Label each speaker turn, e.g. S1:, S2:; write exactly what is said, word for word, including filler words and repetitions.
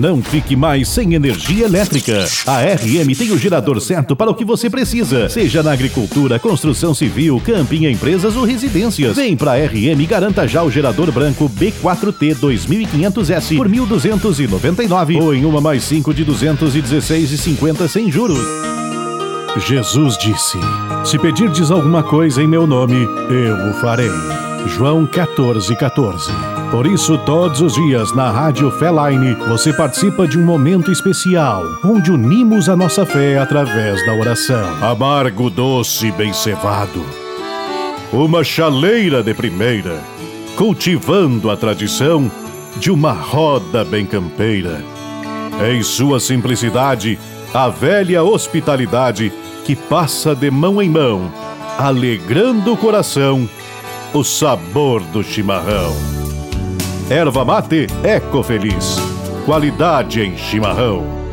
S1: Não fique mais sem energia elétrica. A R M tem o gerador certo para o que você precisa, seja na agricultura, construção civil, camping, empresas ou residências. Vem pra R M e garanta já o gerador branco B quatro T dois mil e quinhentos S por mil duzentos e noventa e nove ou em uma mais cinco de duzentos e dezesseis reais e cinquenta centavos sem juros. Jesus disse: se pedirdes alguma coisa em meu nome, eu o farei. João quatorze, quatorze. Por isso, todos os dias na Rádio Féline, você participa de um momento especial, onde unimos a nossa fé através da oração. Amargo, doce, bem cevado. Uma chaleira de primeira, cultivando a tradição de uma roda bem campeira. Em sua simplicidade, a velha hospitalidade que passa de mão em mão, alegrando o coração, o sabor do chimarrão. Erva mate Eco Feliz, qualidade em chimarrão.